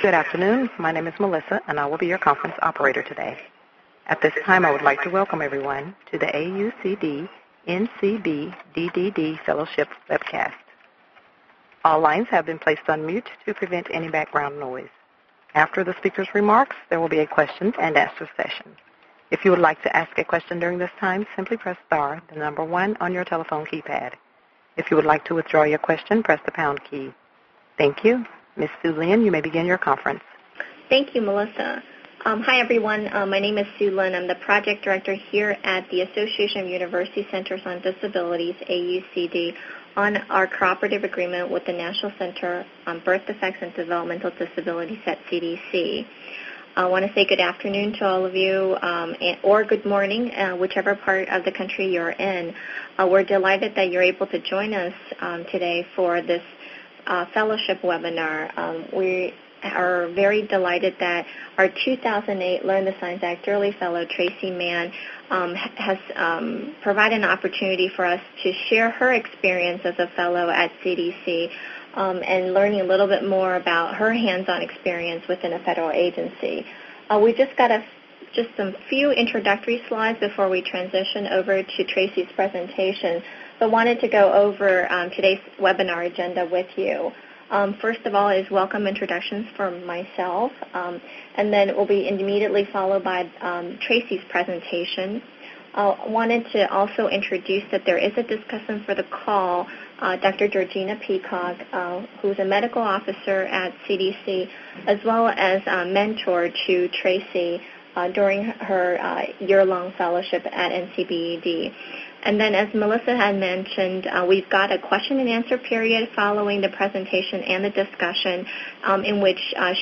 Good afternoon. My name is Melissa, and I will be your conference operator today. At this time, I would like to welcome everyone to the AUCD NCB DDD Fellowship webcast. All lines have been placed on mute to prevent any background noise. After the speaker's remarks, there will be a question and answer session. If you would like to ask a question during this time, simply press star, the number 1 on your telephone keypad. If you would like to withdraw your question, press the pound key. Thank you. Ms. Sue Lynn, you may begin your conference. Thank you, Melissa. Hi, everyone. My name is Sue Lynn. I'm the project director here at the Association of University Centers on Disabilities, AUCD, on our cooperative agreement with the National Center on Birth Defects and Developmental Disabilities at CDC. I want to say good afternoon to all of you, or good morning, whichever part of the country you're in. We're delighted that you're able to join us today for this fellowship webinar. We are very delighted that our 2008 Learn the Signs Act Early Fellow, Tracy Mann, has provided an opportunity for us to share her experience as a fellow at CDC and learning a little bit more about her hands-on experience within a federal agency. We just got some few introductory slides before we transition over to Tracy's presentation, but wanted to go over today's webinar agenda with you. First of all is welcome introductions from myself, and then it will be immediately followed by Tracy's presentation. Wanted to also introduce that there is a discussant for the call, Dr. Georgina Peacock, who's a medical officer at CDC, as well as a mentor to Tracy during her year-long fellowship at NCBED. And then, as Melissa had mentioned, we've got a question and answer period following the presentation and the discussion in which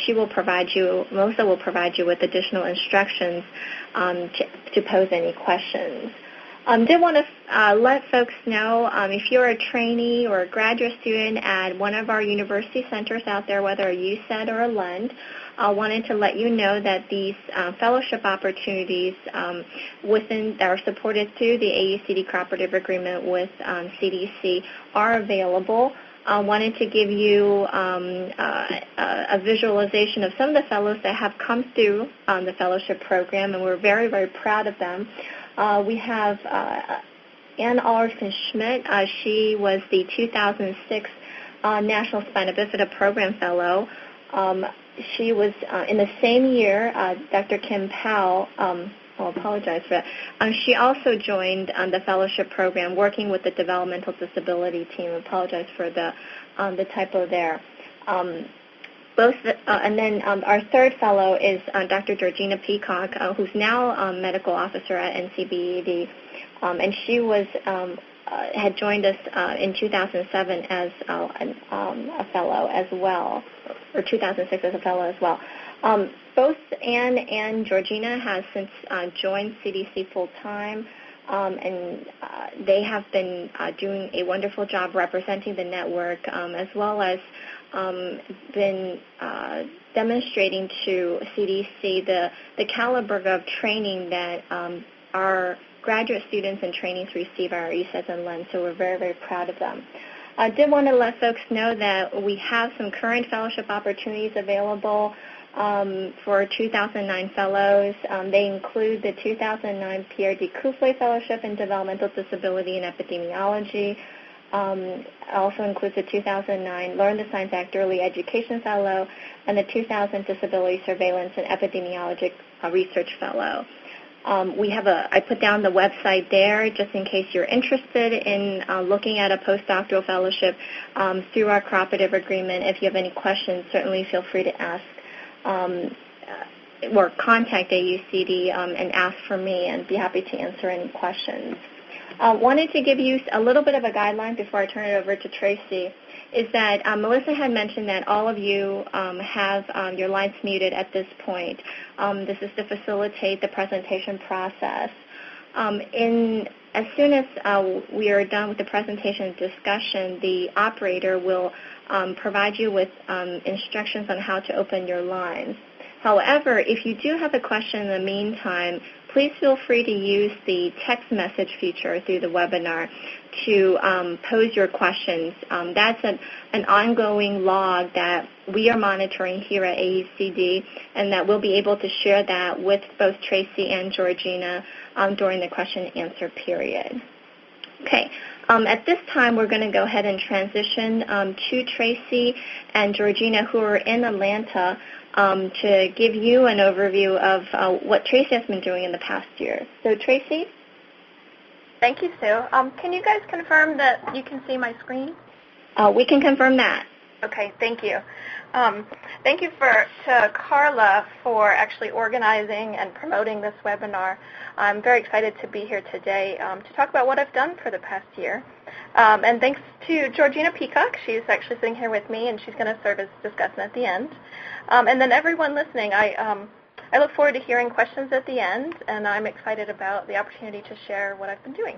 Melissa will provide you with additional instructions to pose any questions. Did want to let folks know if you're a trainee or a graduate student at one of our university centers out there, whether a UCED or a LEND, I wanted to let you know that these fellowship opportunities that are supported through the AUCD cooperative agreement with CDC are available. I wanted to give you a visualization of some of the fellows that have come through the fellowship program, and we're very, very proud of them. We have Ann Allerson-Schmidt. She was the 2006 National Spina Bifida Program Fellow. She was in the same year, Dr. Kim Powell, I'll apologize for that. She also joined the fellowship program working with the developmental disability team. I apologize for the typo there. And then our third fellow is Dr. Georgina Peacock, who's now a medical officer at NCBED, and she had joined us in 2007 as a fellow as well, or 2006 as a fellow as well. Both Anne and Georgina have since joined CDC full-time, and they have been doing a wonderful job representing the network, as well as been demonstrating to CDC the caliber of training that our graduate students and trainees receive at our UCEDs and LEND, so we're very, very proud of them. I did want to let folks know that we have some current fellowship opportunities available for 2009 fellows. They include the 2009 Pierre D. Coufflet Fellowship in Developmental Disability and Epidemiology. Also includes the 2009 Learn the Signs Act Early Education Fellow and the 2000 Disability Surveillance and Epidemiologic Research Fellow. I put down the website there just in case you're interested in looking at a postdoctoral fellowship through our cooperative agreement. If you have any questions, certainly feel free to ask or contact AUCD and ask for me, and be happy to answer any questions. Wanted to give you a little bit of a guideline before I turn it over to Tracy, is that Melissa had mentioned that all of you have your lines muted at this point. This is to facilitate the presentation process. As soon as we are done with the presentation and discussion, the operator will provide you with instructions on how to open your lines. However, if you do have a question in the meantime, please feel free to use the text message feature through the webinar to pose your questions. That's an ongoing log that we are monitoring here at AUCD, and that we'll be able to share that with both Tracy and Georgina during the question and answer period. Okay. At this time, we're going to go ahead and transition to Tracy and Georgina, who are in Atlanta, to give you an overview of what Tracy has been doing in the past year. So, Tracy? Thank you, Sue. Can you guys confirm that you can see my screen? We can confirm that. Okay, thank you. Thank you to Carla for actually organizing and promoting this webinar. I'm very excited to be here today to talk about what I've done for the past year. And thanks to Georgina Peacock. She's actually sitting here with me, and she's going to serve as discussant at the end. And then everyone listening, I look forward to hearing questions at the end, and I'm excited about the opportunity to share what I've been doing.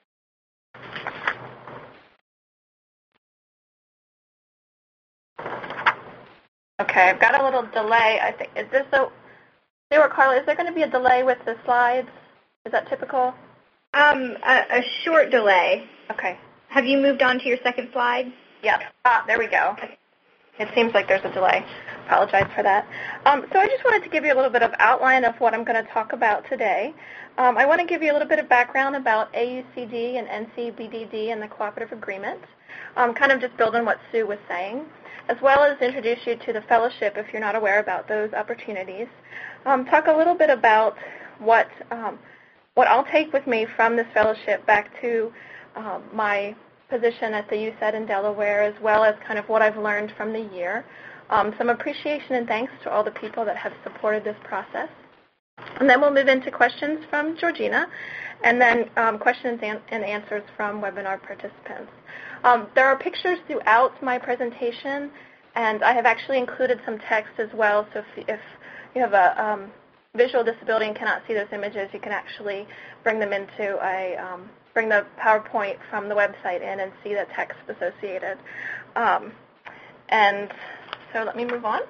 Okay, I've got a little delay. I think is this Sue or Carla? Is there going to be a delay with the slides? Is that typical? A short delay. Okay. Have you moved on to your second slide? Yeah. There we go. It seems like there's a delay. Apologize for that. So I just wanted to give you a little bit of outline of what I'm going to talk about today. I want to give you a little bit of background about AUCD and NCBDD and the cooperative agreement, kind of just build on what Sue was saying, as well as introduce you to the fellowship if you're not aware about those opportunities. Talk a little bit about what I'll take with me from this fellowship back to my position at the UCED in Delaware, as well as kind of what I've learned from the year. Some appreciation and thanks to all the people that have supported this process. And then we'll move into questions from Georgina, and then questions and answers from webinar participants. There are pictures throughout my presentation, and I have actually included some text as well, so if you have a visual disability and cannot see those images, you can actually bring them into bring the PowerPoint from the website in and see the text associated. And so let me move on.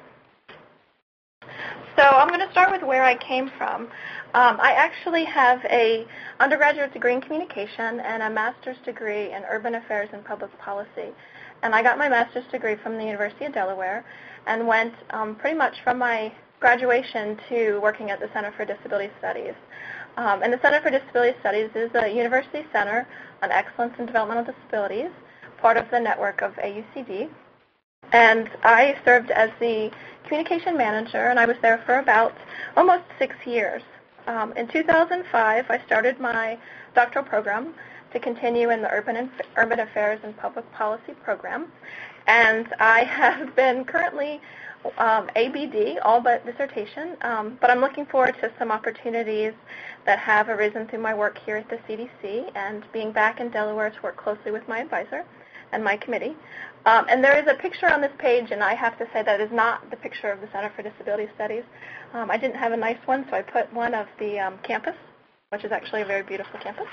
So I'm going to start with where I came from. I actually have an undergraduate degree in communication and a master's degree in urban affairs and public policy. And I got my master's degree from the University of Delaware and went pretty much from my graduation to working at the Center for Disability Studies. And the Center for Disability Studies is a university center on excellence in developmental disabilities, part of the network of AUCD. And I served as the communication manager, and I was there for about almost 6 years. In 2005, I started my doctoral program to continue in the Urban Affairs and Public Policy program. And I have been currently ABD, all but dissertation, but I'm looking forward to some opportunities that have arisen through my work here at the CDC and being back in Delaware to work closely with my advisor and my committee. And there is a picture on this page, and I have to say that is not the picture of the Center for Disability Studies. I didn't have a nice one, so I put one of the campus, which is actually a very beautiful campus.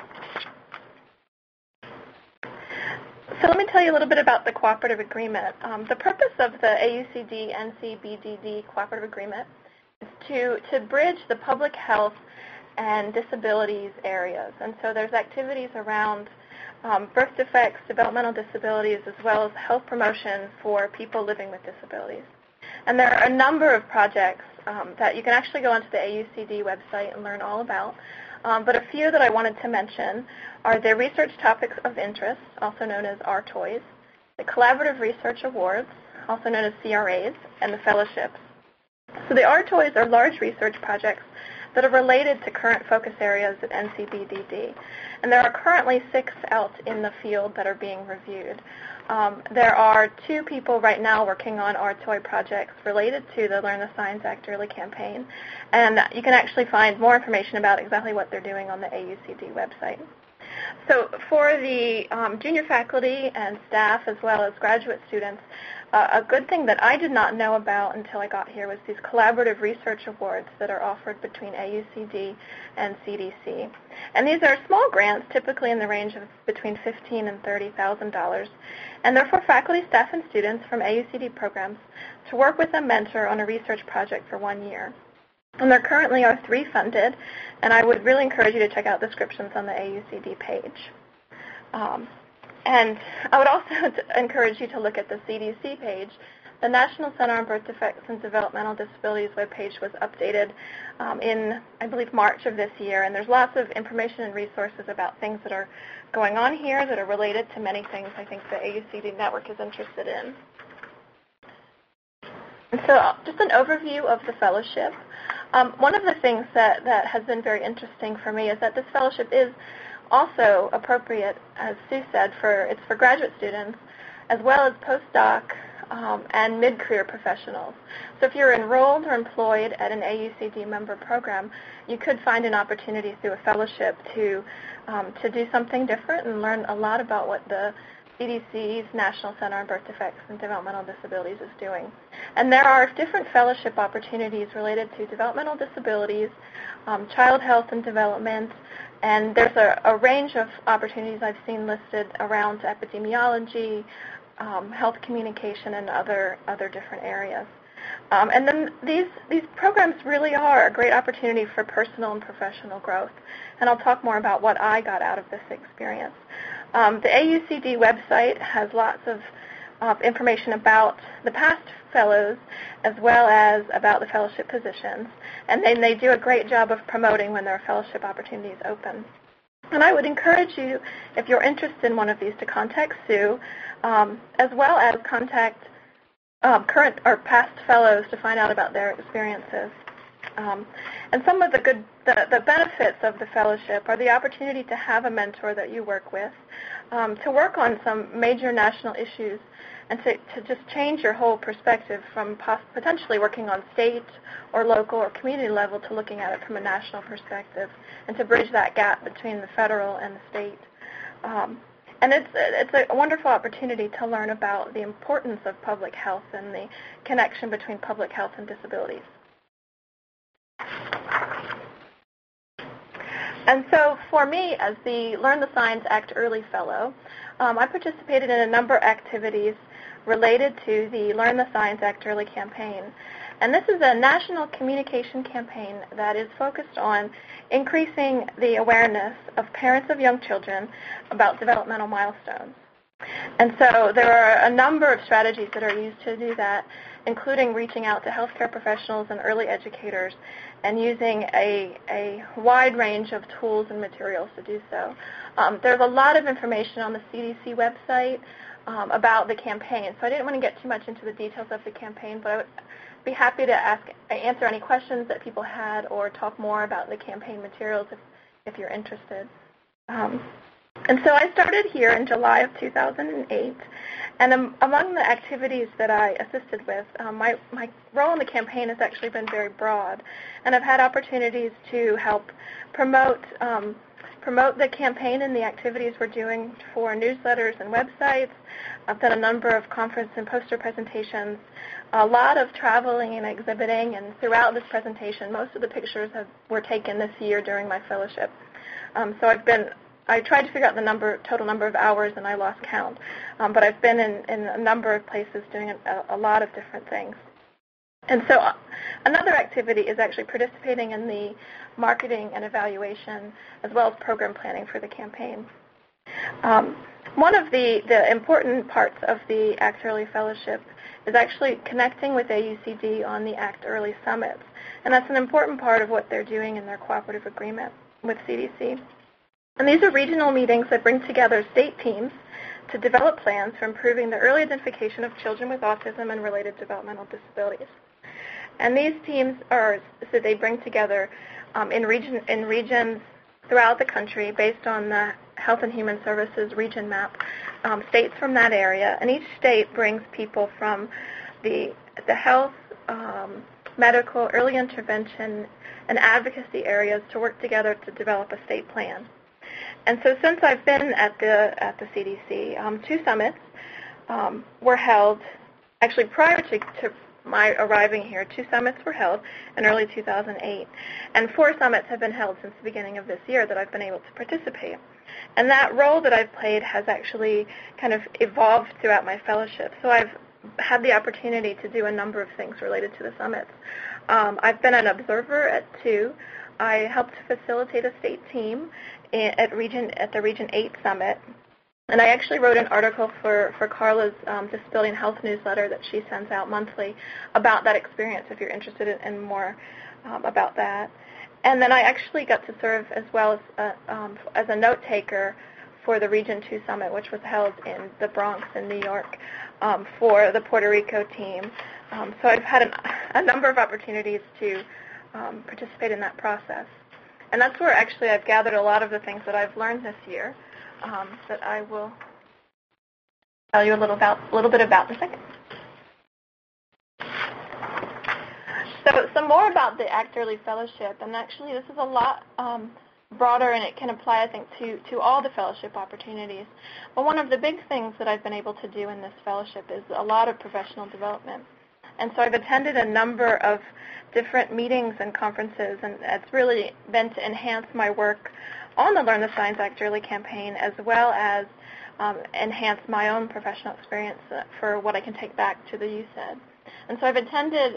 So let me tell you a little bit about the cooperative agreement. The purpose of the AUCD-NCBDD cooperative agreement is to bridge the public health and disabilities areas. And so there's activities around birth defects, developmental disabilities, as well as health promotion for people living with disabilities. And there are a number of projects that you can actually go onto the AUCD website and learn all about. But a few that I wanted to mention are the Research Topics of Interest, also known as RTOIs, the Collaborative Research Awards, also known as CRAs, and the Fellowships. So the RTOIs are large research projects that are related to current focus areas at NCBDD. And there are currently 6 out in the field that are being reviewed. There are 2 people right now working on RTOI projects related to the Learn the Signs Act Early campaign. And you can actually find more information about exactly what they're doing on the AUCD website. So for the junior faculty and staff as well as graduate students, a good thing that I did not know about until I got here was these collaborative research awards that are offered between AUCD and CDC. And these are small grants, typically in the range of between $15,000 and $30,000. And they're for faculty, staff, and students from AUCD programs to work with a mentor on a research project for 1 year. And there currently are 3 funded, and I would really encourage you to check out descriptions on the AUCD page. And I would also encourage you to look at the CDC page. The National Center on Birth Defects and Developmental Disabilities webpage was updated in, I believe, March of this year, and there's lots of information and resources about things that are going on here that are related to many things I think the AUCD network is interested in. And so just an overview of the fellowship. One of the things that has been very interesting for me is that this fellowship is also appropriate, as Sue said, it's for graduate students as well as postdoc and mid-career professionals. So if you're enrolled or employed at an AUCD member program, you could find an opportunity through a fellowship to do something different and learn a lot about what the CDC's National Center on Birth Defects and Developmental Disabilities is doing. And there are different fellowship opportunities related to developmental disabilities, child health and development, and there's a range of opportunities I've seen listed around epidemiology, health communication, and other different areas. And then these programs really are a great opportunity for personal and professional growth. And I'll talk more about what I got out of this experience. The AUCD website has lots of information about the past fellows as well as about the fellowship positions. And then they do a great job of promoting when there are fellowship opportunities open. And I would encourage you, if you're interested in one of these, to contact Sue, as well as contact current or past fellows to find out about their experiences. And some of the benefits of the fellowship are the opportunity to have a mentor that you work with, to work on some major national issues, and to just change your whole perspective from potentially working on state or local or community level to looking at it from a national perspective, and to bridge that gap between the federal and the state. And it's a wonderful opportunity to learn about the importance of public health and the connection between public health and disabilities. And so for me, as the Learn the Signs Act Early Fellow, I participated in a number of activities related to the Learn the Signs Act Early campaign. And this is a national communication campaign that is focused on increasing the awareness of parents of young children about developmental milestones. And so there are a number of strategies that are used to do that, including reaching out to healthcare professionals and early educators and using a wide range of tools and materials to do so. There's a lot of information on the CDC website about the campaign, so I didn't want to get too much into the details of the campaign, but I would be happy to answer any questions that people had or talk more about the campaign materials if you're interested. And so I started here in July of 2008, and among the activities that I assisted with, my role in the campaign has actually been very broad, and I've had opportunities to help promote the campaign and the activities we're doing for newsletters and websites. I've done a number of conference and poster presentations, a lot of traveling and exhibiting, and throughout this presentation, most of the pictures were taken this year during my fellowship. So I tried to figure out the total number of hours, and I lost count. But I've been in a number of places doing a lot of different things. And so another activity is actually participating in the marketing and evaluation as well as program planning for the campaign. One of the important parts of the ACT Early Fellowship is actually connecting with AUCD on the ACT Early Summits. And that's an important part of what they're doing in their cooperative agreement with CDC. And these are regional meetings that bring together state teams to develop plans for improving the early identification of children with autism and related developmental disabilities. And these teams they bring together in regions throughout the country based on the Health and Human Services region map, states from that area. And each state brings people from the health, medical, early intervention, and advocacy areas to work together to develop a state plan. And so since I've been at the CDC, 2 summits were held. Actually, prior to my arriving here, 2 summits were held in early 2008, and 4 summits have been held since the beginning of this year that I've been able to participate. And that role that I've played has actually kind of evolved throughout my fellowship. So I've had the opportunity to do a number of things related to the summits. I've been an observer at 2. I helped facilitate a state team at the Region 8 Summit. And I actually wrote an article for Carla's Disability and Health newsletter that she sends out monthly about that experience if you're interested in more about that. And then I actually got to serve as well as a note taker for the Region 2 Summit, which was held in the Bronx in New York for the Puerto Rico team. So I've had a number of opportunities to participate in that process. And that's where actually I've gathered a lot of the things that I've learned this year that I will tell you a little bit about in a second. So some more about the ACT Early Fellowship, and actually this is a lot broader, and it can apply, I think, to all the fellowship opportunities. But one of the big things that I've been able to do in this fellowship is a lot of professional development. And so I've attended a number of different meetings and conferences, and it's really been to enhance my work on the Learn the Signs ACT Early campaign, as well as enhance my own professional experience for what I can take back to the UCED. And so I've attended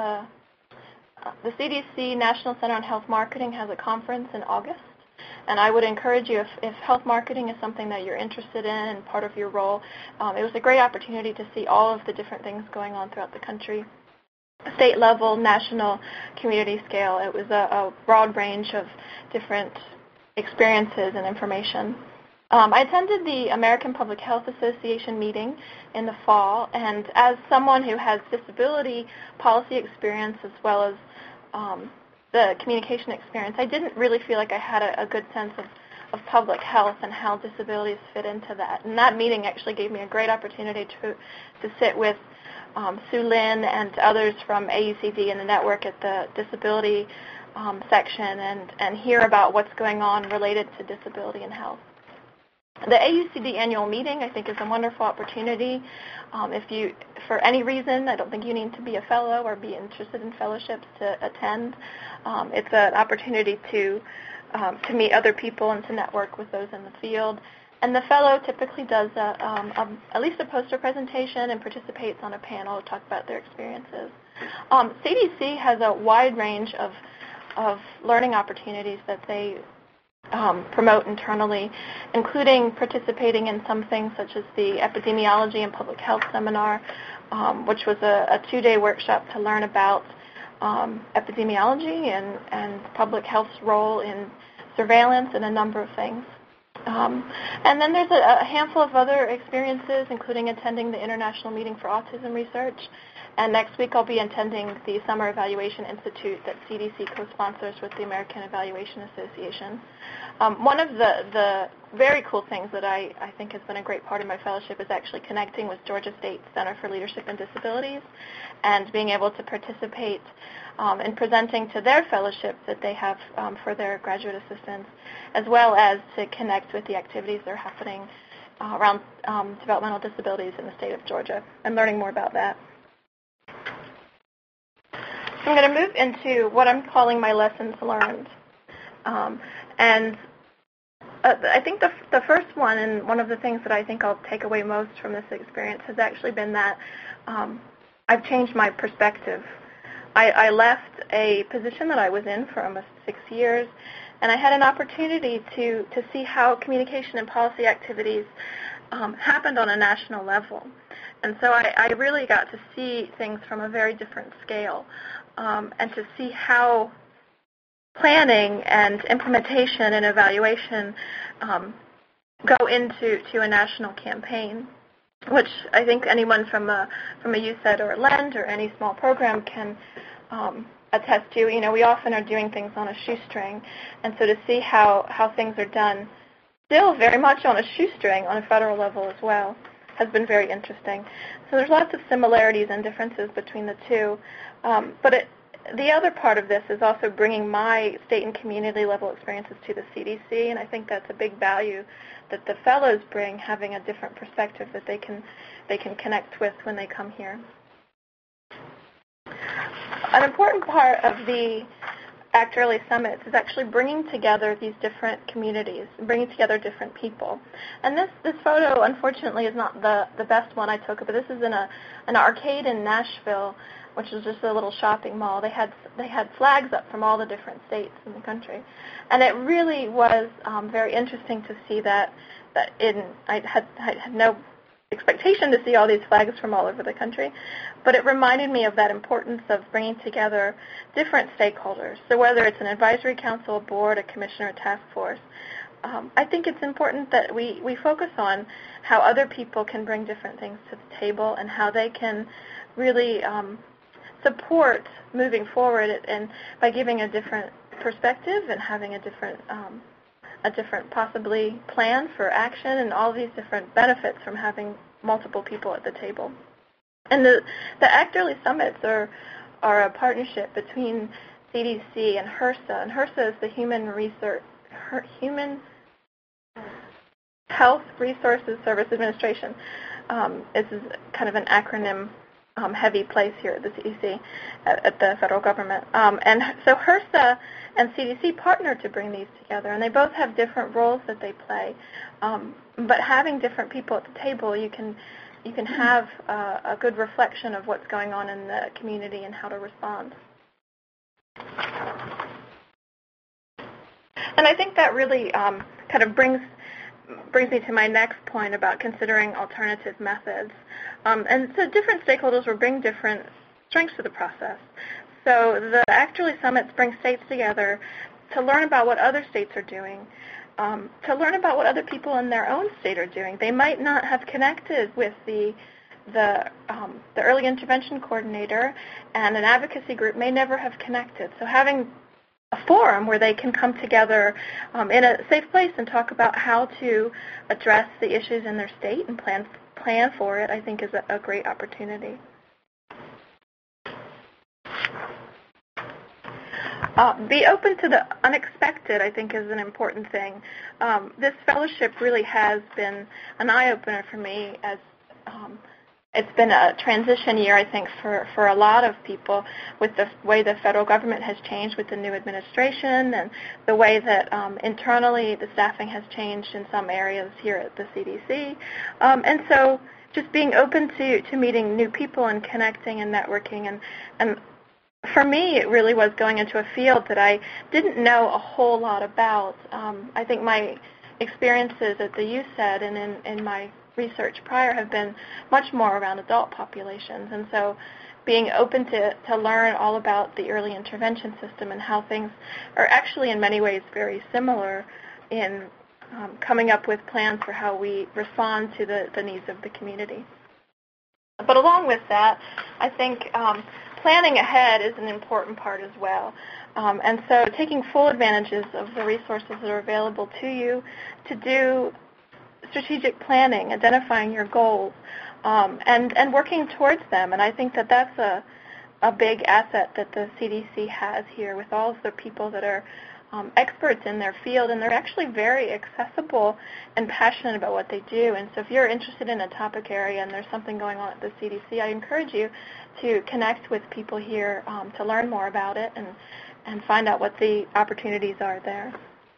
the CDC National Center on Health Marketing has a conference in August, and I would encourage you, if health marketing is something that you're interested in and part of your role, it was a great opportunity to see all of the different things going on throughout the country. State level, national, community scale. It was a broad range of different experiences and information. I attended the American Public Health Association meeting in the fall, and as someone who has disability policy experience as well as the communication experience, I didn't really feel like I had a good sense of public health and how disabilities fit into that. And that meeting actually gave me a great opportunity to sit with Sue Lin and others from AUCD and the network at the disability section and hear about what's going on related to disability and health. The AUCD annual meeting, I think, is a wonderful opportunity. If you, for any reason, I don't think you need to be a fellow or be interested in fellowships to attend. It's an opportunity to meet other people and to network with those in the field. And the fellow typically does at least a poster presentation and participates on a panel to talk about their experiences. CDC has a wide range of learning opportunities that they promote internally, including participating in some things such as the Epidemiology and Public Health Seminar, which was a 2-day workshop to learn about epidemiology and public health's role in surveillance and a number of things. And then there's a handful of other experiences, including attending the International Meeting for Autism Research. And next week I'll be attending the Summer Evaluation Institute that CDC co-sponsors with the American Evaluation Association. One of the very cool things that I think has been a great part of my fellowship is actually connecting with Georgia State Center for Leadership and Disabilities and being able to participate in presenting to their fellowship that they have for their graduate assistants, as well as to connect with the activities that are happening around developmental disabilities in the state of Georgia and learning more about that. So I'm going to move into what I'm calling my lessons learned. And I think the first one, and one of the things that I think I'll take away most from this experience, has actually been that I've changed my perspective. I left a position that I was in for almost 6 years, and I had an opportunity to see how communication and policy activities happened on a national level. And so I really got to see things from a very different scale, and to see how planning and implementation and evaluation go into a national campaign, which I think anyone from a UCED or a LEND or any small program can attest to. You know, we often are doing things on a shoestring, and so to see how things are done still very much on a shoestring on a federal level as well has been very interesting. So there's lots of similarities and differences between the two, but the other part of this is also bringing my state and community level experiences to the CDC, and I think that's a big value that the fellows bring, having a different perspective that they can connect with when they come here. An important part of the ACT Early Summits is actually bringing together these different communities, bringing together different people. And this photo, unfortunately, is not the best one I took, but this is in an arcade in Nashville, which is just a little shopping mall. They had flags up from all the different states in the country, and it really was very interesting to see that. I had no expectation to see all these flags from all over the country, but it reminded me of that importance of bringing together different stakeholders. So whether it's an advisory council, a board, a commission, or a task force, I think it's important that we focus on how other people can bring different things to the table and how they can really support moving forward, and by giving a different perspective and having a different possibly plan for action, and all these different benefits from having multiple people at the table. And the ACT Early Summits are a partnership between CDC and HRSA, and HRSA is the Human Health Resources Service Administration. This is kind of an acronym heavy place here at the CDC, at the federal government. And so HRSA and CDC partner to bring these together, and they both have different roles that they play. But having different people at the table, you can have a good reflection of what's going on in the community and how to respond. And I think that really kind of brings me to my next point about considering alternative methods. And so different stakeholders will bring different strengths to the process. So the ACT Early Summits bring states together to learn about what other states are doing, to learn about what other people in their own state are doing. They might not have connected with the early intervention coordinator, and an advocacy group may never have connected. So having a forum where they can come together in a safe place and talk about how to address the issues in their state and plan for it, I think is a great opportunity. Be open to the unexpected, I think, is an important thing. This fellowship really has been an eye-opener for me, as it's been a transition year, I think, for a lot of people, with the way the federal government has changed with the new administration, and the way that internally the staffing has changed in some areas here at the CDC. And so just being open to meeting new people and connecting and networking. And for me, it really was going into a field that I didn't know a whole lot about. I think my experiences at the UCED and in my research prior have been much more around adult populations, and so being open to learn all about the early intervention system and how things are actually in many ways very similar in coming up with plans for how we respond to the needs of the community. But along with that, I think planning ahead is an important part as well. And so taking full advantages of the resources that are available to you to do strategic planning, identifying your goals, and working towards them. And I think that that's a big asset that the CDC has here, with all of the people that are experts in their field, and they're actually very accessible and passionate about what they do. And so if you're interested in a topic area and there's something going on at the CDC, I encourage you to connect with people here to learn more about it and find out what the opportunities are there.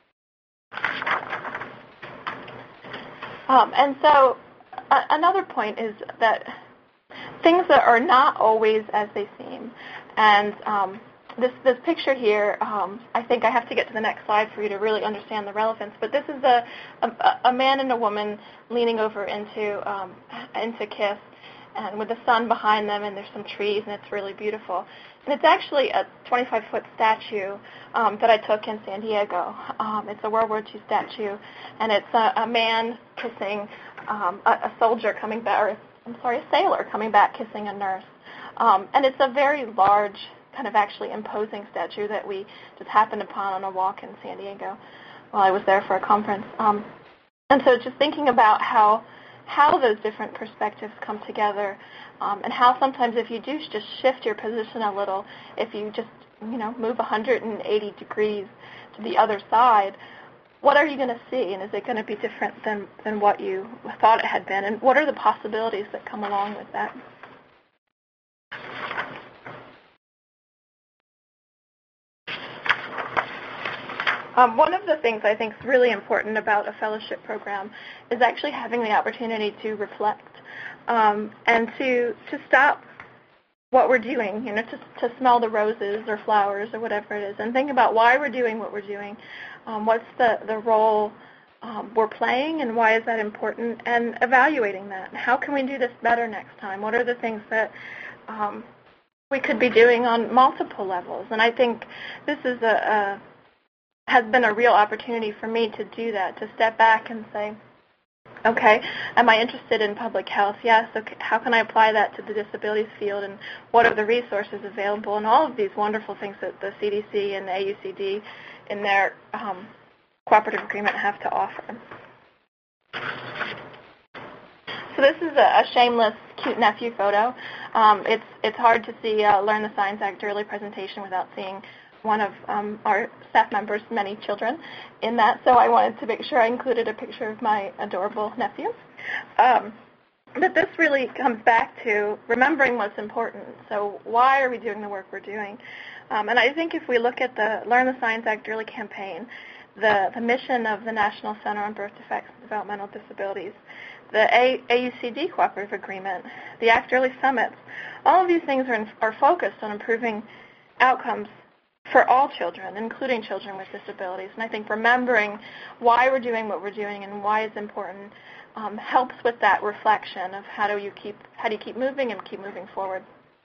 And so another point is that things that are not always as they seem. And this picture here, I think I have to get to the next slide for you to really understand the relevance. But this is a man and a woman leaning over into KISS, and with the sun behind them, and there's some trees, and it's really beautiful. And it's actually a 25-foot statue that I took in San Diego. It's a World War II statue, and it's a man kissing a soldier coming back, a sailor coming back kissing a nurse. And it's a very large, kind of actually imposing statue that we just happened upon on a walk in San Diego while I was there for a conference. And so just thinking about how how those different perspectives come together, and how sometimes if you do just shift your position a little, if you just move 180 degrees to the other side, what are you going to see, and is it going to be different than what you thought it had been, and what are the possibilities that come along with that? One of the things I think is really important about a fellowship program is actually having the opportunity to reflect and to stop what we're doing, to smell the roses or flowers or whatever it is, and think about why we're doing what we're doing, what's the role we're playing, and why is that important, and evaluating that. How can we do this better next time? What are the things that we could be doing on multiple levels? And I think this is has been a real opportunity for me to do that, to step back and say, okay, am I interested in public health? Yes. Okay, how can I apply that to the disabilities field, and what are the resources available, and all of these wonderful things that the CDC and the AUCD in their cooperative agreement have to offer. So this is a shameless, cute nephew photo. It's hard to see Learn the Signs Act early presentation without seeing one of our staff members' many children in that, so I wanted to make sure I included a picture of my adorable nephew. But this really comes back to remembering what's important. So why are we doing the work we're doing? And I think if we look at the Learn the Signs Act early campaign, the mission of the National Center on Birth Defects and Developmental Disabilities, the AUCD Cooperative Agreement, the ACT Early Summits, all of these things are focused on improving outcomes for all children, including children with disabilities. And I think remembering why we're doing what we're doing and why it's important helps with that reflection of how do you keep moving and keep moving forward.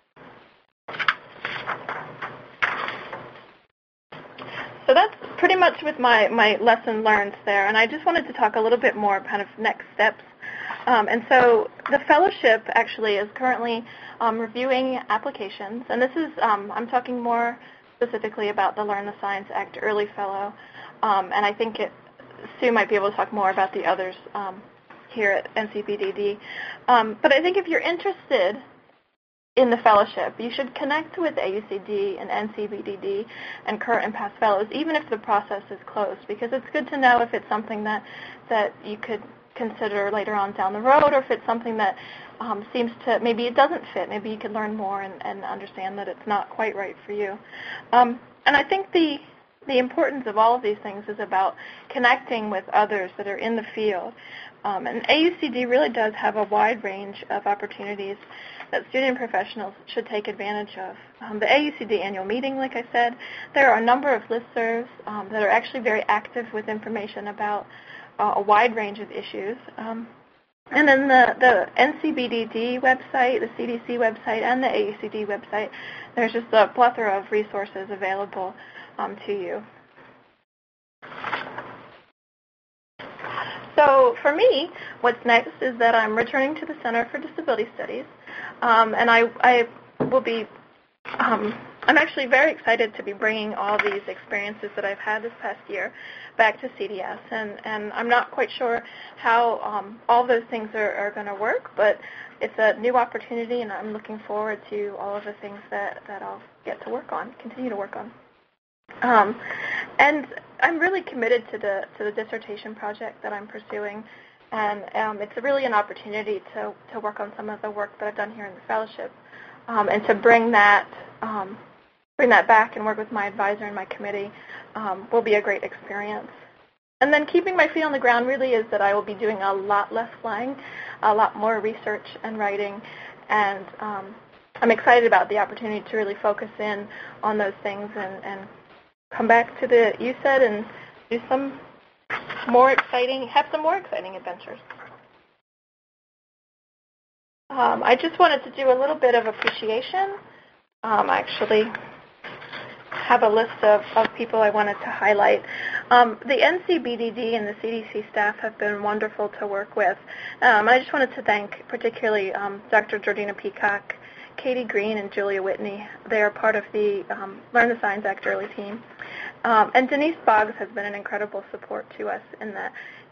So that's pretty much with my lesson learned there. And I just wanted to talk a little bit more kind of next steps. And so the fellowship actually is currently reviewing applications. And this is, I'm talking more specifically about the Learn the Signs Act Early Fellow. And I think Sue might be able to talk more about the others here at NCBDD. But I think if you're interested in the fellowship, you should connect with AUCD and NCBDD and current and past fellows, even if the process is closed, because it's good to know if it's something that you could consider later on down the road, or if it's something that seems to, maybe it doesn't fit. Maybe you could learn more and understand that it's not quite right for you. And I think the importance of all of these things is about connecting with others that are in the field. And AUCD really does have a wide range of opportunities that student professionals should take advantage of. The AUCD annual meeting, like I said, there are a number of listservs that are actually very active with information about a wide range of issues. And then the NCBDD website, the CDC website, and the AUCD website, there's just a plethora of resources available to you. So for me, what's next is that I'm returning to the Center for Disability Studies, and I will be, I'm actually very excited to be bringing all these experiences that I've had this past year back to CDS, and I'm not quite sure how all those things are going to work, but it's a new opportunity, and I'm looking forward to all of the things that I'll get to work on, continue to work on. And I'm really committed to the dissertation project that I'm pursuing, and it's really an opportunity to work on some of the work that I've done here in the fellowship, and to bring that back and work with my advisor and my committee will be a great experience. And then keeping my feet on the ground really is that I will be doing a lot less flying, a lot more research and writing, and I'm excited about the opportunity to really focus in on those things and come back to the UCED and do have some more exciting adventures. I just wanted to do a little bit of appreciation. I actually have a list of people I wanted to highlight. The NCBDD and the CDC staff have been wonderful to work with. I just wanted to thank particularly Dr. Georgina Peacock, Katie Green, and Julia Whitney. They are part of the Learn the Signs Act Early team. And Denise Boggs has been an incredible support to us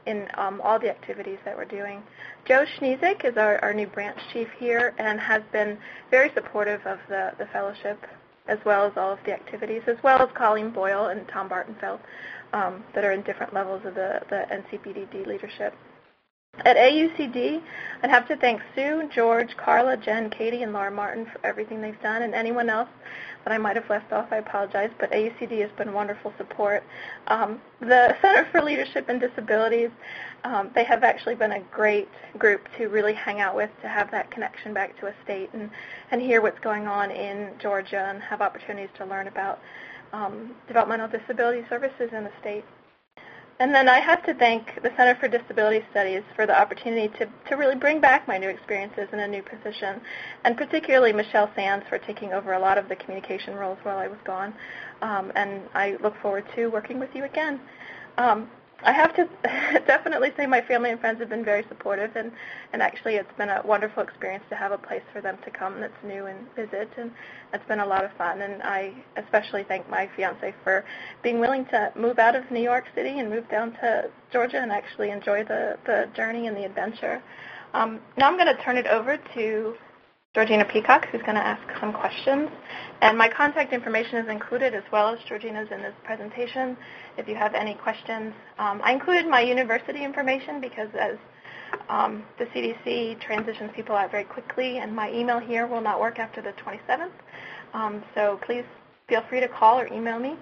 in all the activities that we're doing. Joe Schneezik is our new branch chief here and has been very supportive of the fellowship as well as all of the activities, as well as Colleen Boyle and Tom Bartenfeld that are in different levels of the NCBDD leadership. At AUCD, I'd have to thank Sue, George, Carla, Jen, Katie, and Laura Martin for everything they've done, and anyone else that I might have left off, I apologize, but AUCD has been wonderful support. The Center for Leadership and Disabilities, they have actually been a great group to really hang out with, to have that connection back to a state and hear what's going on in Georgia and have opportunities to learn about developmental disability services in the state. And then I have to thank the Center for Disability Studies for the opportunity to really bring back my new experiences in a new position, and particularly Michelle Sands for taking over a lot of the communication roles while I was gone. And I look forward to working with you again. I have to definitely say my family and friends have been very supportive, and actually it's been a wonderful experience to have a place for them to come that's new and visit, and it's been a lot of fun. And I especially thank my fiance for being willing to move out of New York City and move down to Georgia and actually enjoy the journey and the adventure. Now I'm going to turn it over to Georgina Peacock, who's going to ask some questions. And my contact information is included as well as Georgina's in this presentation if you have any questions. I included my university information because as the CDC transitions people out very quickly, and my email here will not work after the 27th. So please feel free to call or email me,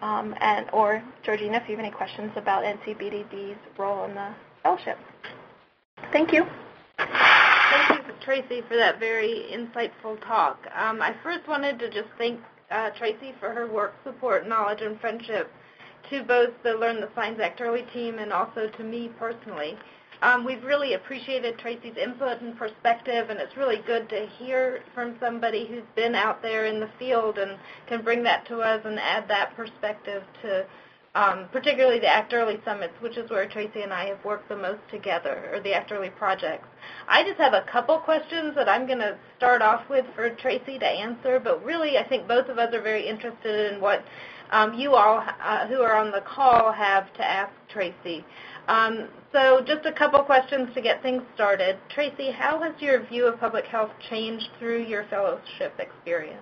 or Georgina if you have any questions about NCBDD's role in the fellowship. Thank you. Thank you, Tracy, for that very insightful talk. I first wanted to just thank Tracy for her work, support, knowledge, and friendship to both the Learn the Signs Act Early team and also to me personally. We've really appreciated Tracy's input and perspective, and it's really good to hear from somebody who's been out there in the field and can bring that to us and add that perspective to particularly the Act Early Summits, which is where Tracy and I have worked the most together, or the Act Early projects. I just have a couple questions that I'm going to start off with for Tracy to answer, but really I think both of us are very interested in what you all who are on the call have to ask Tracy. So just a couple questions to get things started. Tracy, how has your view of public health changed through your fellowship experience?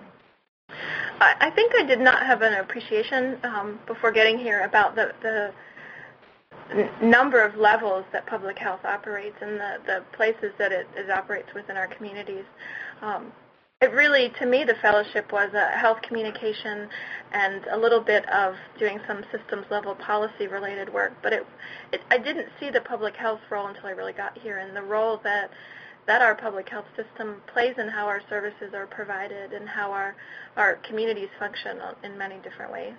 I think I did not have an appreciation before getting here about the number of levels that public health operates and the places that it operates within our communities. It really, to me, the fellowship was a health communication and a little bit of doing some systems-level policy-related work, but I didn't see the public health role until I really got here, and the role that our public health system plays in how our services are provided and how our communities function in many different ways.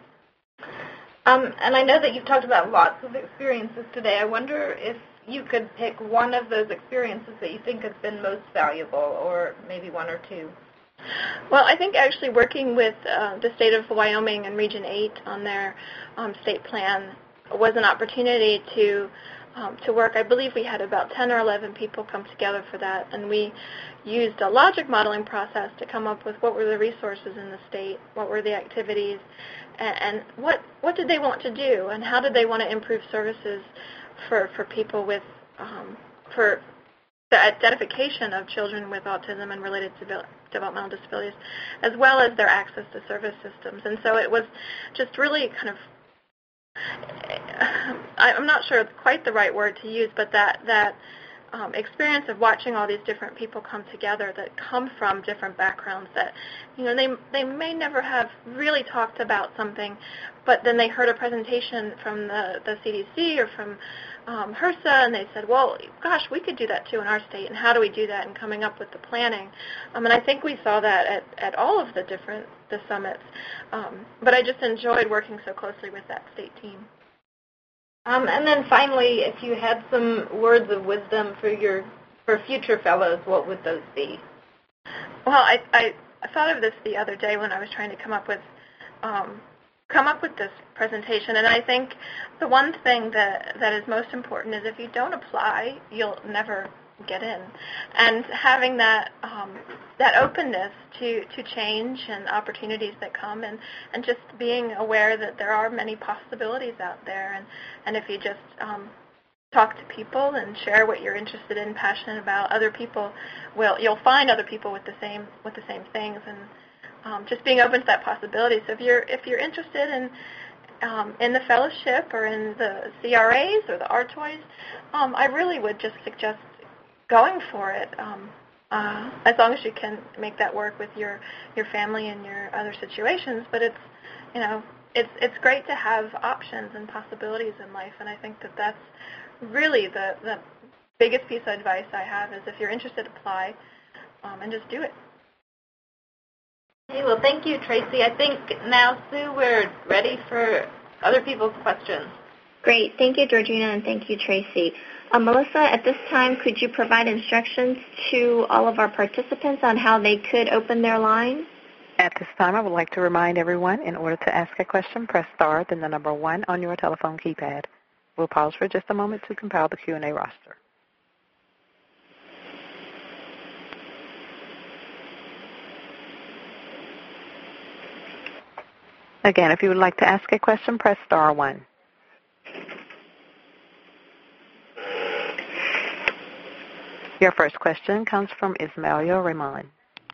And I know that you've talked about lots of experiences today. I wonder if you could pick one of those experiences that you think has been most valuable, or maybe one or two. Well, I think actually working with the state of Wyoming and Region 8 on their state plan was an opportunity to work. I believe we had about 10 or 11 people come together for that, and we used a logic modeling process to come up with what were the resources in the state, what were the activities, and what did they want to do, and how did they want to improve services for people with, for the identification of children with autism and related developmental disabilities, as well as their access to service systems. And so it was just really kind of, I'm not sure it's quite the right word to use, but that experience of watching all these different people come together that come from different backgrounds that, they may never have really talked about something, but then they heard a presentation from the CDC or from HRSA, and they said, well, gosh, we could do that too in our state, and how do we do that, and coming up with the planning. And I think we saw that at all of the summits, but I just enjoyed working so closely with that state team. And then finally, if you had some words of wisdom for future fellows, what would those be? Well, I thought of this the other day when I was trying to come up with this presentation, and I think the one thing that is most important is if you don't apply, you'll never get in. And having that openness to change and opportunities that come, and just being aware that there are many possibilities out there, and if you just talk to people and share what you're interested in, passionate about. Other people you'll find other people with the same things, and just being open to that possibility. So if you're interested in the fellowship or in the CRAs or the RTOYs, I really would just suggest going for it. As long as you can make that work with your family and your other situations. But it's great to have options and possibilities in life, and I think that's really the biggest piece of advice I have is if you're interested, apply and just do it. Hey, well, thank you, Tracy. I think now, Sue, we're ready for other people's questions. Great. Thank you, Georgina, and thank you, Tracy. Melissa, at this time, could you provide instructions to all of our participants on how they could open their line? At this time, I would like to remind everyone, in order to ask a question, press star, then the number 1 on your telephone keypad. We'll pause for just a moment to compile the Q&A roster. Again, if you would like to ask a question, press star 1. Your first question comes from Ismaila Ramon.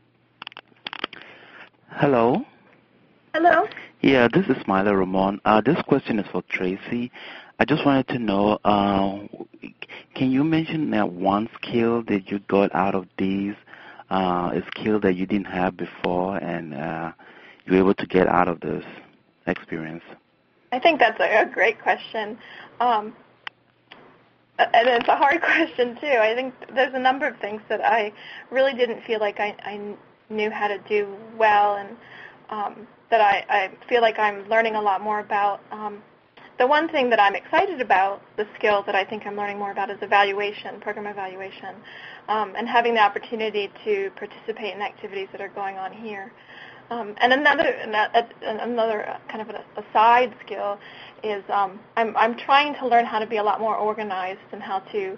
Hello. Hello. Yeah, this is Ismaila Ramon. This question is for Tracy. I just wanted to know, can you mention that one skill that you got out of these, a skill that you didn't have before, and you were able to get out of this experience? I think that's a great question. And it's a hard question, too. I think there's a number of things that I really didn't feel like I knew how to do well, and that I feel like I'm learning a lot more about. The one thing that I'm excited about, the skill that I think I'm learning more about, is evaluation, program evaluation, and having the opportunity to participate in activities that are going on here. And another kind of a side skill is I'm trying to learn how to be a lot more organized and how to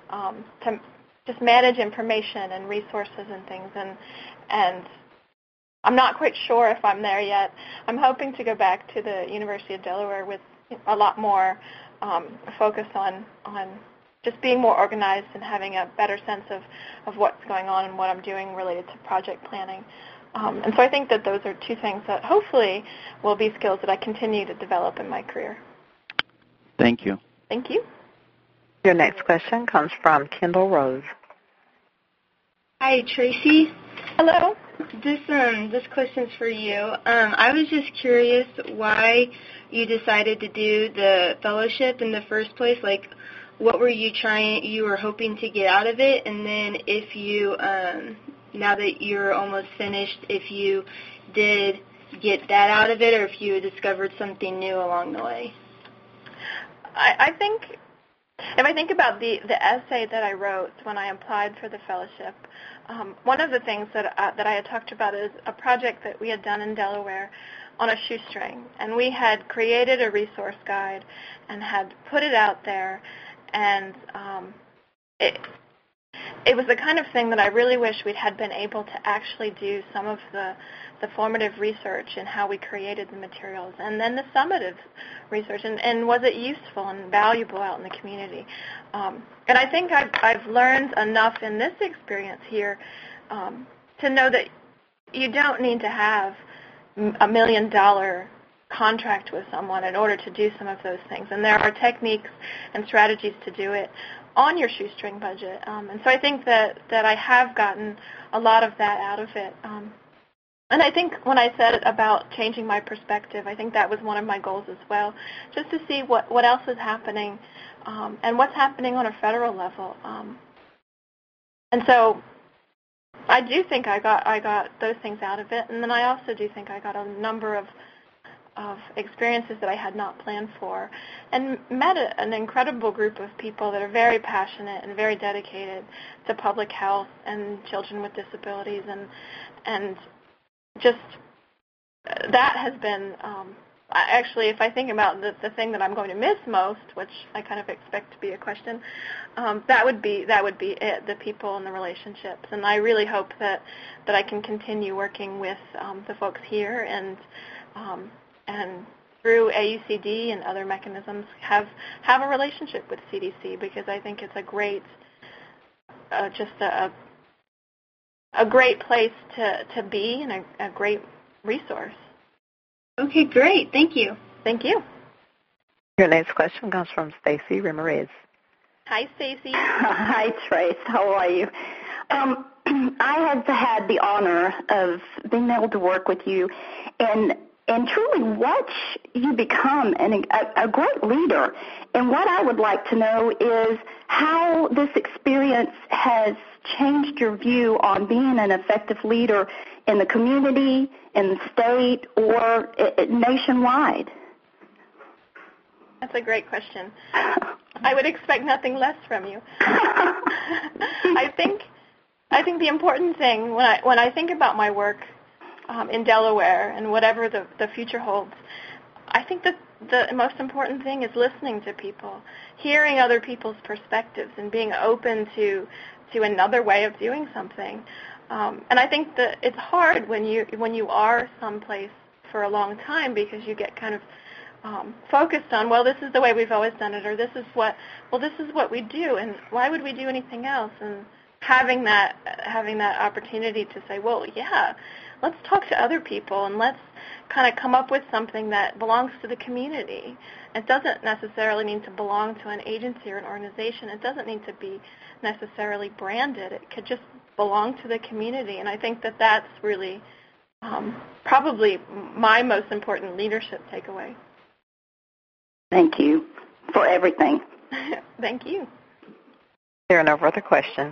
just manage information and resources and things. And I'm not quite sure if I'm there yet. I'm hoping to go back to the University of Delaware with a lot more focus on just being more organized and having a better sense of what's going on and what I'm doing related to project planning. And so I think that those are two things that hopefully will be skills that I continue to develop in my career. Thank you. Thank you. Your next question comes from Kendall Rose. Hi, Tracy. Hello. This question's for you. I was just curious why you decided to do the fellowship in the first place. Like, what were you were hoping to get out of it? And then if you, now that you're almost finished, if you did get that out of it or if you discovered something new along the way. I think, if I think about the essay that I wrote when I applied for the fellowship, one of the things that I had talked about is a project that we had done in Delaware on a shoestring. And we had created a resource guide and had put it out there. And it was the kind of thing that I really wish we had been able to actually do some of the formative research in how we created the materials, and then the summative research, and was it useful and valuable out in the community. And I think I've learned enough in this experience here to know that you don't need to have $1 million contract with someone in order to do some of those things. And there are techniques and strategies to do it on your shoestring budget. And so I think that I have gotten a lot of that out of it. And I think when I said about changing my perspective, I think that was one of my goals as well, just to see what else is happening and what's happening on a federal level. And so I do think I got those things out of it. And then I also do think I got a number of experiences that I had not planned for, and met an incredible group of people that are very passionate and very dedicated to public health and children with disabilities, and just that has been actually, if I think about the thing that I'm going to miss most, which I kind of expect to be a question, that would be it, the people and the relationships. And I really hope that I can continue working with the folks here and through AUCD and other mechanisms, have a relationship with CDC, because I think it's a great, just a great place to be and a great resource. Okay, great. Thank you. Thank you. Your next question comes from Stacy Ramirez. Hi, Stacy. Hi, Trace. How are you? I have had the honor of being able to work with you and truly watch you become a great leader. And what I would like to know is how this experience has changed your view on being an effective leader in the community, in the state, or nationwide. That's a great question. I would expect nothing less from you. I think the important thing when I think about my work in Delaware and whatever the future holds, I think that the most important thing is listening to people, hearing other people's perspectives, and being open to another way of doing something. And I think that it's hard when you are someplace for a long time, because you get kind of focused on, well, this is the way we've always done it, or this is what we do, and why would we do anything else? And having that opportunity to say, well, yeah, let's talk to other people, and let's kind of come up with something that belongs to the community. It doesn't necessarily mean to belong to an agency or an organization. It doesn't need to be necessarily branded. It could just belong to the community. And I think that that's really probably my most important leadership takeaway. Thank you for everything. Thank you. There are no further questions.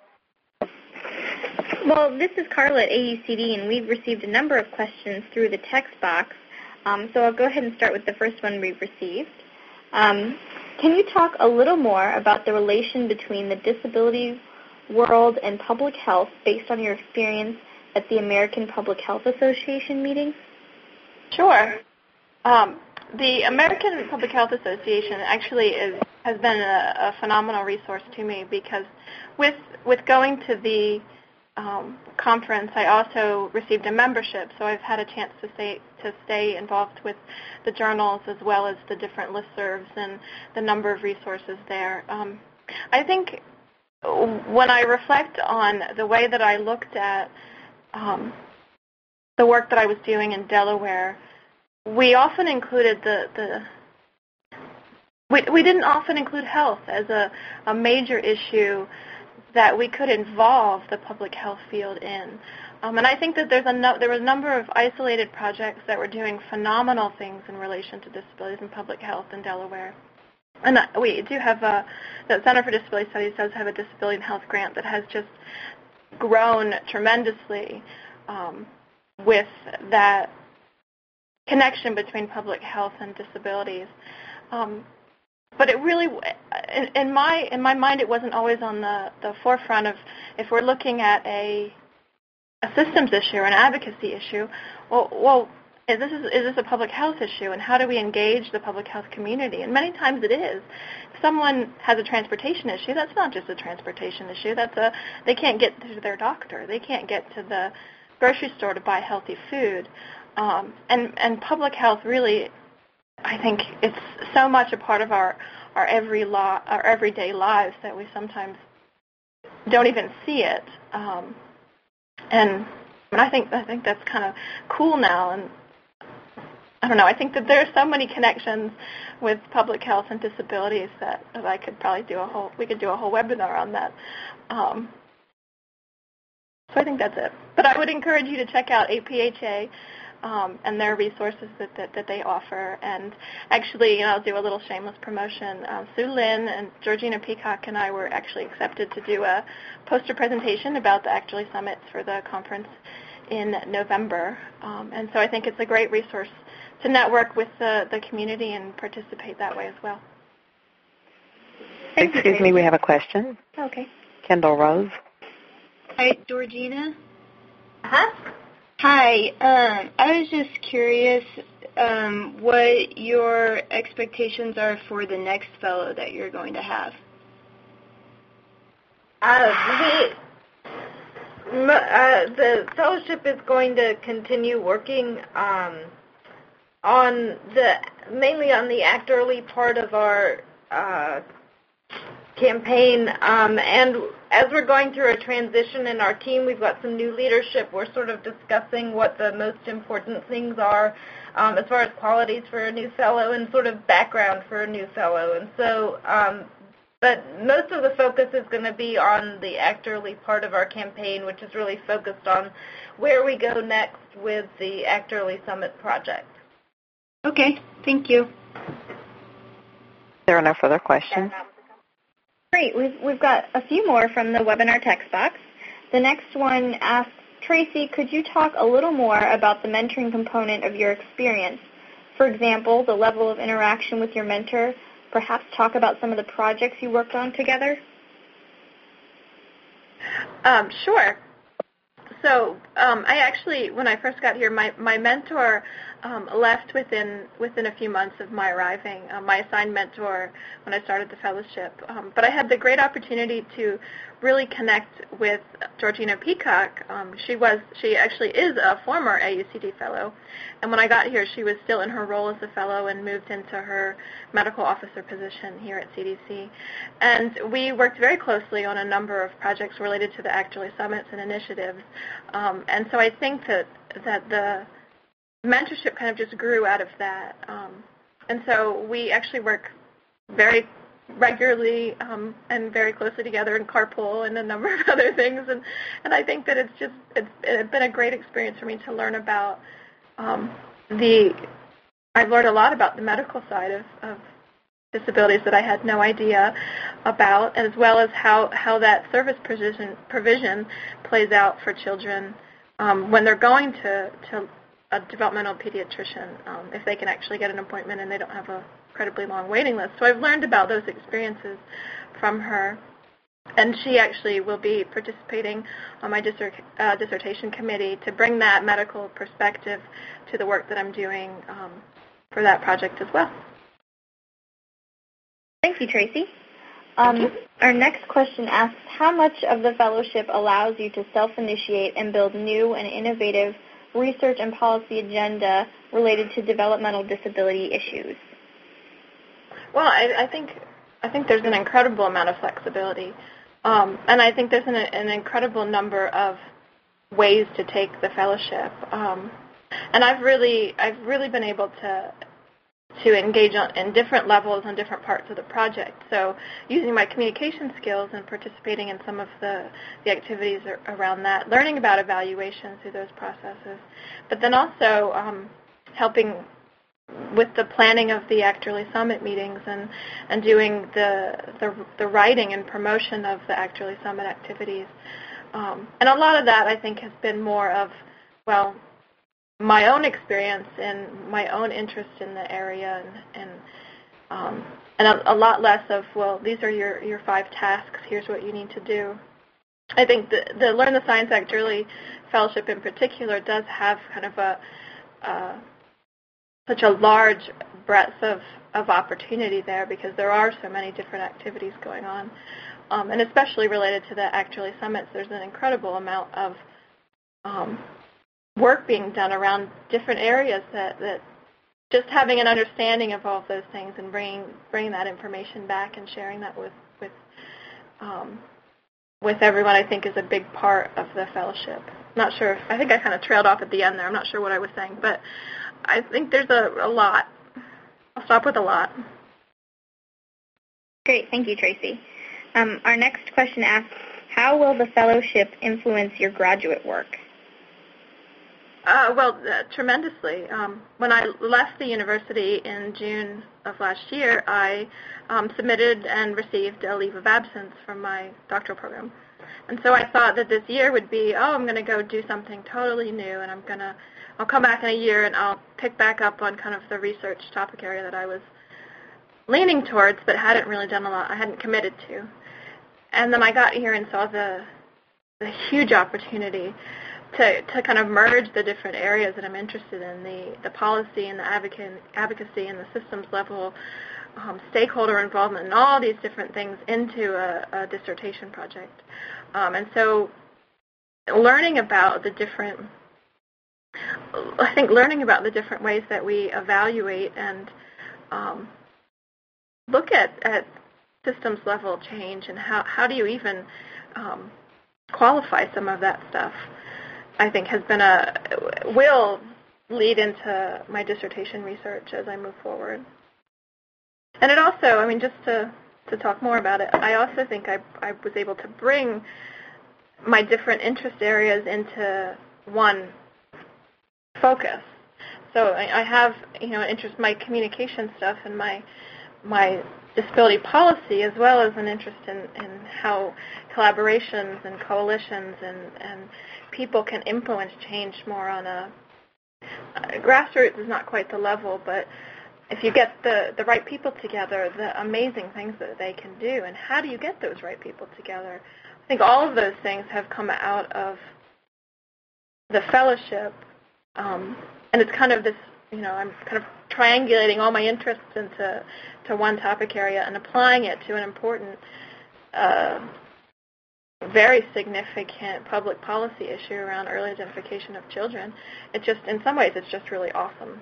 Well, this is Carla at AUCD, and we've received a number of questions through the text box. So I'll go ahead and start with the first one we've received. Can you talk a little more about the relation between the disability world and public health based on your experience at the American Public Health Association meeting? Sure. The American Public Health Association actually has been a phenomenal resource to me, because with going to the conference, I also received a membership, so I've had a chance to stay involved with the journals as well as the different listservs and the number of resources there. I think when I reflect on the way that I looked at the work that I was doing in Delaware, we often included we didn't often include health as a major issue that we could involve the public health field in. And I think that there was a number of isolated projects that were doing phenomenal things in relation to disabilities and public health in Delaware. And we do have the Center for Disability Studies does have a disability and health grant that has just grown tremendously with that connection between public health and disabilities. But it really, in my mind, it wasn't always on the forefront of, if we're looking at a systems issue or an advocacy issue, well, is this a public health issue, and how do we engage the public health community? And many times it is. If someone has a transportation issue, that's not just a transportation issue. They can't get to their doctor. They can't get to the grocery store to buy healthy food. And public health really, I think it's so much a part of our everyday lives that we sometimes don't even see it. And I think that's kind of cool now. And I don't know. I think that there are so many connections with public health and disabilities that I could probably we could do a whole webinar on that. So I think that's it. But I would encourage you to check out APHA. And their resources that they offer. And actually, I'll do a little shameless promotion. Sue Lynn and Georgina Peacock and I were actually accepted to do a poster presentation about the Actually Summits for the conference in November. And so I think it's a great resource to network with the community and participate that way as well. Excuse me, we have a question. Okay. Kendall Rose. Hi, Georgina. Uh-huh. Hi. I was just curious what your expectations are for the next fellow that you're going to have. The fellowship is going to continue working mainly on the Act Early part of our campaign. And as we're going through a transition in our team, we've got some new leadership. We're sort of discussing what the most important things are as far as qualities for a new fellow and sort of background for a new fellow. And so, but most of the focus is going to be on the Act Early part of our campaign, which is really focused on where we go next with the Act Early Summit project. Okay, thank you. There are no further questions. Great. We've got a few more from the webinar text box. The next one asks, Tracy, could you talk a little more about the mentoring component of your experience? For example, the level of interaction with your mentor. Perhaps talk about some of the projects you worked on together? Sure. So I actually, when I first got here, my mentor left within a few months of my arriving, my assigned mentor when I started the fellowship. But I had the great opportunity to really connect with Georgina Peacock. She actually is a former AUCD fellow, and when I got here, she was still in her role as a fellow and moved into her medical officer position here at CDC. And we worked very closely on a number of projects related to the Act Early Summits and initiatives. And so I think that the mentorship kind of just grew out of that. And so we actually work very regularly and very closely together in carpool and a number of other things. And I think that it's been a great experience for me to learn about I've learned a lot about the medical side of disabilities that I had no idea about, as well as how that service provision plays out for children when they're going to a developmental pediatrician, if they can actually get an appointment and they don't have a incredibly long waiting list. So I've learned about those experiences from her, and she actually will be participating on my dissertation committee to bring that medical perspective to the work that I'm doing for that project as well. Thank you, Tracy. Our next question asks, how much of the fellowship allows you to self-initiate and build new and innovative research and policy agenda related to developmental disability issues? Well, I think there's an incredible amount of flexibility, and I think there's an incredible number of ways to take the fellowship, and I've really been able to engage in different levels on different parts of the project. So using my communication skills and participating in some of the activities around that, learning about evaluation through those processes, but then also helping with the planning of the Act Early Summit meetings and doing the writing and promotion of the Act Early Summit activities. And a lot of that, I think, has been more of, well, my own experience and my own interest in the area, and a lot less of, well, these are your 5 tasks, here's what you need to do. I think the Learn the Science Act Early Fellowship in particular does have kind of such a large breadth of opportunity there, because there are so many different activities going on. And especially related to the Act Early Summits, there's an incredible amount of work being done around different areas that just having an understanding of all of those things and bringing that information back and sharing that with everyone, I think, is a big part of the fellowship. Not sure. I think I kind of trailed off at the end there. I'm not sure what I was saying, but I think there's a lot. I'll stop with a lot. Great. Thank you, Tracy. Our next question asks, how will the fellowship influence your graduate work? Tremendously. When I left the university in June of last year, I submitted and received a leave of absence from my doctoral program. And so I thought that this year would be, I'm going to go do something totally new, and I'll come back in a year and I'll pick back up on kind of the research topic area that I was leaning towards but hadn't really done a lot, I hadn't committed to. And then I got here and saw the huge opportunity to kind of merge the different areas that I'm interested in, the policy and the advocacy and the systems level, stakeholder involvement, and all these different things into a dissertation project. And so learning about the different I think learning about the different ways that we evaluate and look at systems level change and how do you even qualify some of that stuff, I think will lead into my dissertation research as I move forward. And it also, I mean, just to talk more about it, I also think I was able to bring my different interest areas into one focus. So I have, an interest in my communication stuff and my disability policy, as well as an interest in how collaborations and coalitions and people can influence change more on a grassroots is not quite the level, but if you get the right people together, the amazing things that they can do. And how do you get those right people together? I think all of those things have come out of the fellowship. And it's kind of this, I'm kind of triangulating all my interests into one topic area and applying it to an important, very significant public policy issue around early identification of children. In some ways, it's just really awesome.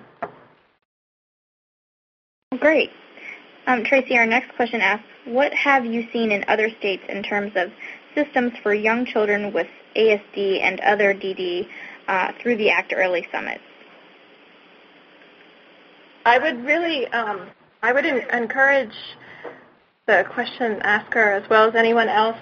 Great. Tracy, our next question asks, what have you seen in other states in terms of systems for young children with ASD and other DD through the ACT Early Summit? I would really, encourage the question asker as well as anyone else.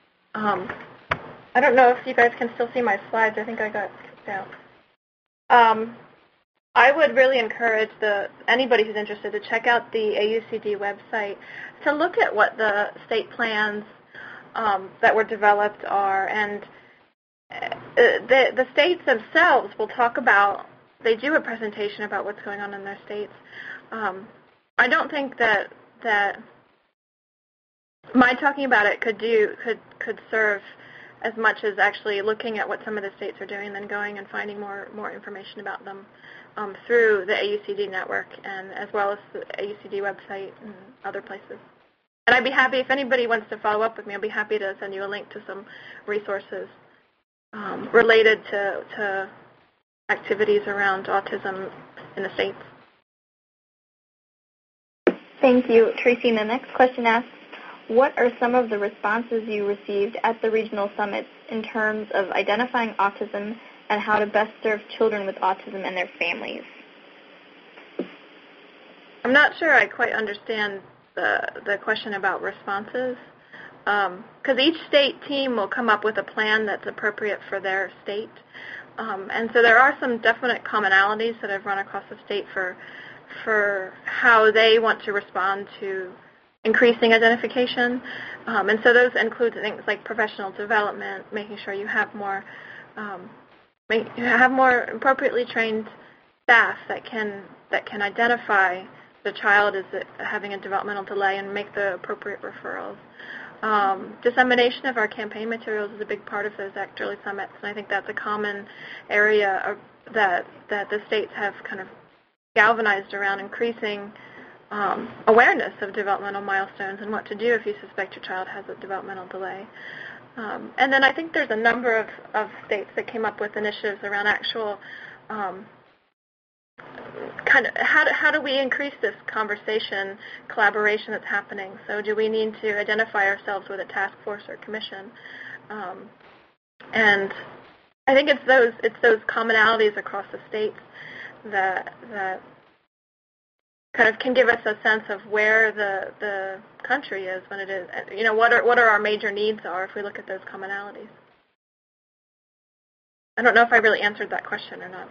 I don't know if you guys can still see my slides. I think I got kicked out. I would really encourage anybody who's interested to check out the AUCD website to look at what the state plans that were developed are. And the states themselves will talk about, they do a presentation about what's going on in their states. I don't think that my talking about it could serve as much as actually looking at what some of the states are doing, then going and finding more information about them through the AUCD network and as well as the AUCD website and other places. And I'd be happy, if anybody wants to follow up with me, I'll be happy to send you a link to some resources related to activities around autism in the states. Thank you, Tracy. And the next question asks, what are some of the responses you received at the regional summits in terms of identifying autism and how to best serve children with autism and their families? I'm not sure I quite understand the question about responses, because each state team will come up with a plan that's appropriate for their state. And so there are some definite commonalities that I've run across the state for how they want to respond to increasing identification. And so those include things like professional development, making sure you have more appropriately trained staff that can identify the child as having a developmental delay and make the appropriate referrals. Dissemination of our campaign materials is a big part of those ACT Early Summits, and I think that's a common area that the states have kind of galvanized around increasing awareness of developmental milestones and what to do if you suspect your child has a developmental delay. And then I think there's a number of states that came up with initiatives around actual kind of how do we increase this conversation, collaboration that's happening? So do we need to identify ourselves with a task force or commission? And I think it's those commonalities across the states that kind of can give us a sense of where the country is when it is, what are our major needs are if we look at those commonalities. I don't know if I really answered that question or not.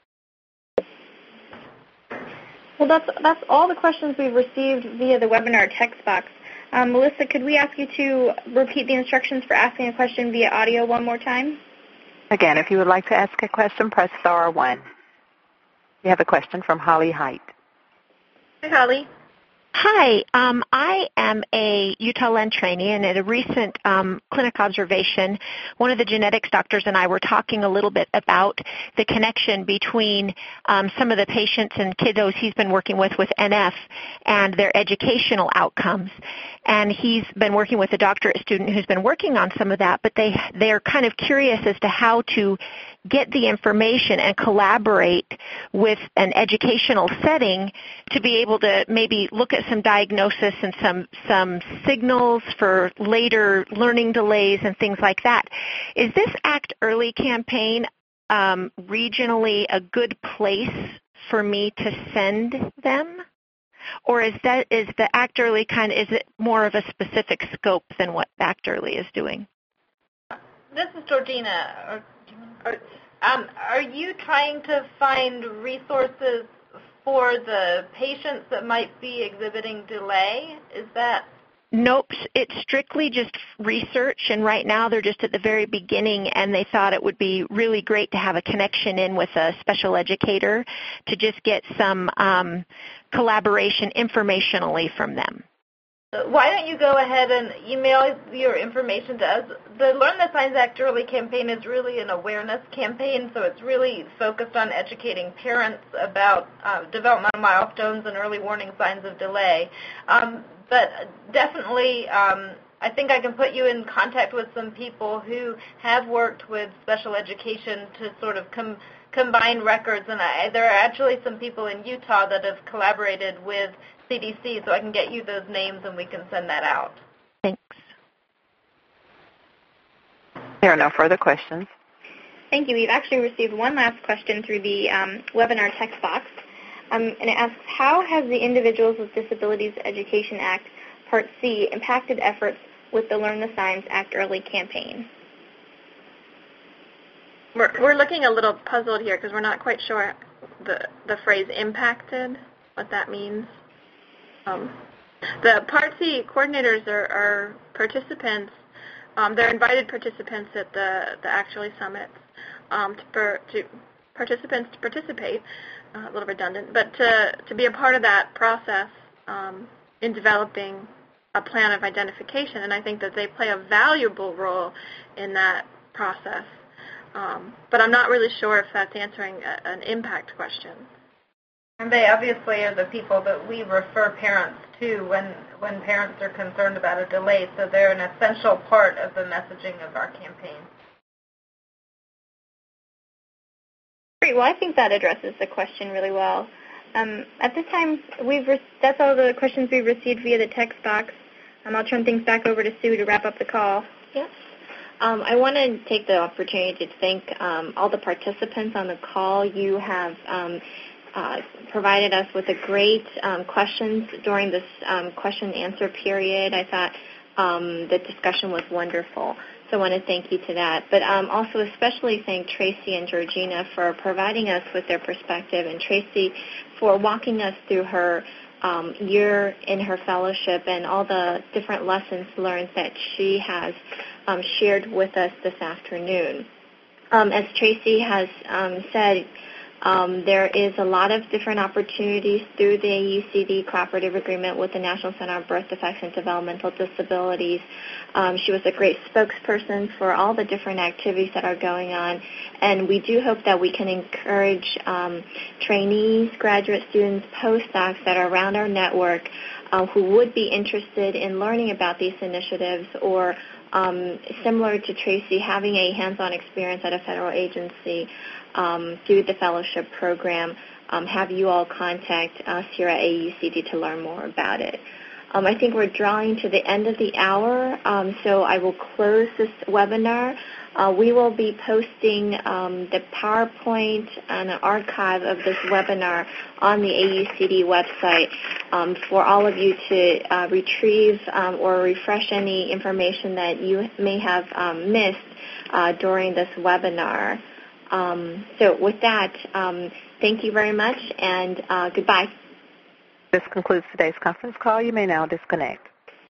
Well, that's all the questions we've received via the webinar text box. Melissa, could we ask you to repeat the instructions for asking a question via audio one more time? Again, if you would like to ask a question, press star 1. We have a question from Holly Height. Hi, Holly. Hi, I am a Utah Lend trainee, and at a recent clinic observation, one of the genetics doctors and I were talking a little bit about the connection between some of the patients and kiddos he's been working with NF and their educational outcomes. And he's been working with a doctorate student who's been working on some of that, but they're kind of curious as to how to get the information and collaborate with an educational setting to be able to maybe look at some diagnosis and some signals for later learning delays and things like that. Is this Act Early campaign regionally a good place for me to send them? Or is the Act Early is it more of a specific scope than what Act Early is doing? This is Georgina. Are you trying to find resources for the patients that might be exhibiting delay? Is that? Nope, it's strictly just research, and right now they're just at the very beginning, and they thought it would be really great to have a connection in with a special educator to just get some collaboration informationally from them. Why don't you go ahead and email your information to us? The Learn the Signs Act Early campaign is really an awareness campaign, so it's really focused on educating parents about developmental milestones and early warning signs of delay. But definitely, I think I can put you in contact with some people who have worked with special education to sort of combine records, and there are actually some people in Utah that have collaborated with CDC, so I can get you those names and we can send that out. Thanks. There are no further questions. Thank you. We've actually received one last question through the webinar text box, and it asks, how has the Individuals with Disabilities Education Act, Part C, impacted efforts with the Learn the Signs Act Early campaign? We're looking a little puzzled here because we're not quite sure the phrase impacted, what that means. The Part C coordinators are participants. They're invited participants at the Act Early Summits to participate. A little redundant, but to be a part of that process in developing a plan of identification, and I think that they play a valuable role in that process. But I'm not really sure if that's answering an impact question. And they obviously are the people that we refer parents to when parents are concerned about a delay, so they're an essential part of the messaging of our campaign. Great. Well, I think that addresses the question really well. At this time, that's all the questions we've received via the text box. I'll turn things back over to Sue to wrap up the call. Yes. I want to take the opportunity to thank all the participants on the call. You have provided us with great questions during this question and answer period. I thought the discussion was wonderful. So I want to thank you to that. But also especially thank Tracy and Georgina for providing us with their perspective, and Tracy for walking us through her year in her fellowship and all the different lessons learned that she has shared with us this afternoon. As Tracy has said, there is a lot of different opportunities through the AUCD cooperative agreement with the National Center on Birth Defects and Developmental Disabilities. She was a great spokesperson for all the different activities that are going on, and we do hope that we can encourage trainees, graduate students, postdocs that are around our network who would be interested in learning about these initiatives, or similar to Tracy, having a hands-on experience at a federal agency through the fellowship program, have you all contact us here at AUCD to learn more about it. I think we're drawing to the end of the hour, so I will close this webinar. We will be posting the PowerPoint and an archive of this webinar on the AUCD website for all of you to retrieve or refresh any information that you may have missed during this webinar. So with that, thank you very much, and goodbye. This concludes today's conference call. You may now disconnect.